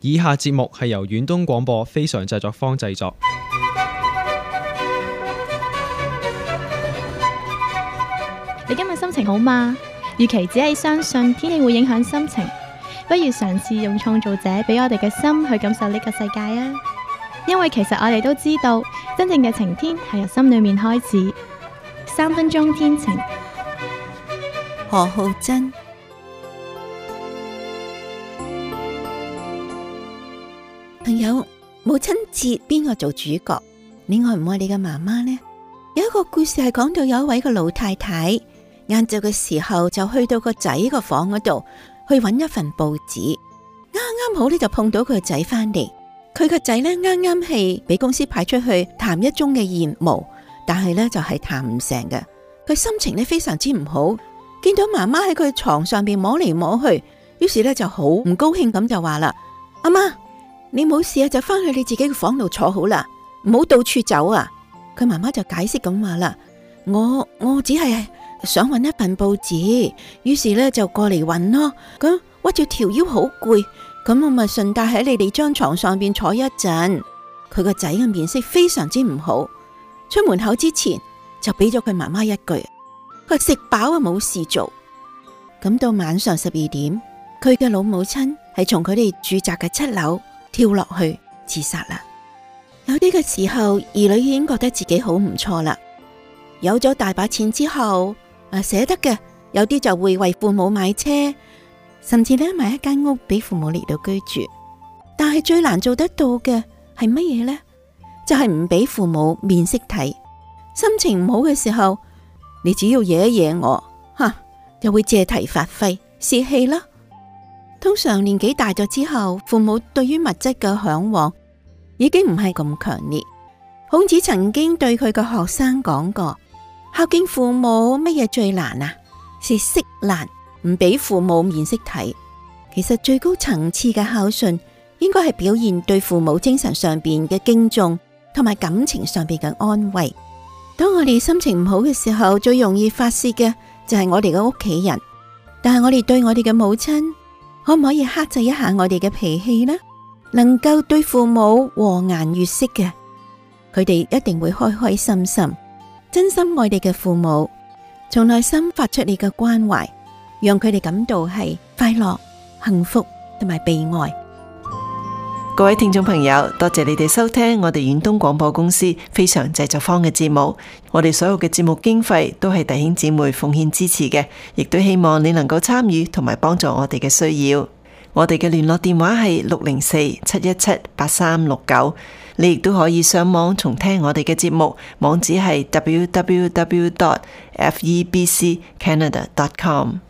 以下節目係由遠東廣播非常製作坊製作。 你今日心情好嗎？與其只係相信天氣會影響心情，不如嘗試用創造者俾我哋嘅心去感受呢個世界啊！因為其實我哋都知道，真正嘅晴天係由心裏面開始。3分鐘天晴， 何浩珍。朋友，母親節邊個做主角？你愛唔愛你嘅媽媽呢？有一個故事係講到有一位個老太太，晏晝嘅時候就去到個仔個房嗰度去揾一份報紙，啱啱好呢就碰到佢個仔翻嚟。佢個仔呢啱啱係俾公司派出去談一宗嘅業務，但係呢就係談唔成嘅。佢心情呢非常之唔好，見到媽媽喺佢床上邊摸嚟摸去，於是呢就好唔高興咁就話啦：阿媽，你冇事啊，就翻去你自己嘅房度坐好啦，唔好到處走啊！佢媽媽就解釋咁話啦：我只係想揾一份報紙，於是呢就過嚟揾咯。咁屈住條腰好攰，咁我咪順帶喺你哋張床上邊坐一陣。佢個仔嘅面色非常之唔好，出門口之前就俾咗佢媽媽一句：佢食飽啊，冇事做。咁到晚上12點，佢嘅老母親係從佢哋住宅嘅7樓跳落去自殺啦。有啲嘅時候，兒女已經覺得自己好唔錯啦，有咗大把錢之後，捨得嘅，有啲就會為父母買車，甚至咧買一間屋俾父母嚟到居住。但係最難做得到嘅係乜嘢呢？就係唔俾父母面色睇。心情唔好嘅時候，你只要惹一惹我，就會借題發揮，泄氣啦。通常年紀大咗之後，父母對於物質嘅向往已經唔係咁強烈。孔子曾經對佢嘅學生講過：孝敬父母乜嘢最難啊？是色難，唔俾父母面色睇。其實最高層次嘅孝順，應該係表現對父母精神上邊嘅敬重，同埋感情上邊嘅安慰。當我哋心情唔好嘅時候，最容易發洩嘅就係我哋嘅屋企人。但係我哋對我哋嘅母親，可唔可以克制一下我哋嘅脾氣呢？能夠對父母和顏悅色嘅，佢哋一定會開開心心，真心愛你嘅父母，從內心發出你嘅關懷，讓佢哋感到係快樂、幸福同埋被愛。 各位聽眾朋友，多謝你哋收聽我哋遠東廣播公司非常製作坊嘅節目。我哋所有嘅節目經費都係弟兄姊妹奉獻支持嘅，亦都希望你能夠參與同埋幫助我哋嘅需要。我哋嘅聯絡電話係604-717-8369，你亦都可以上網重聽我哋嘅節目，網址係www.febccanada.com。